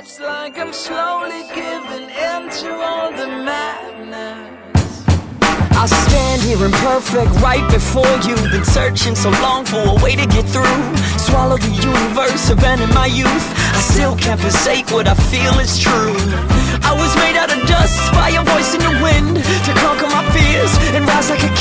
It's like I'm slowly giving in to all the madness. I stand here imperfect right before you. Been searching so long for a way to get through. Swallow the universe, abandon my youth. I still can't forsake what I feel is true. I was made out of dust by a voice in the wind, to conquer my fears and rise like a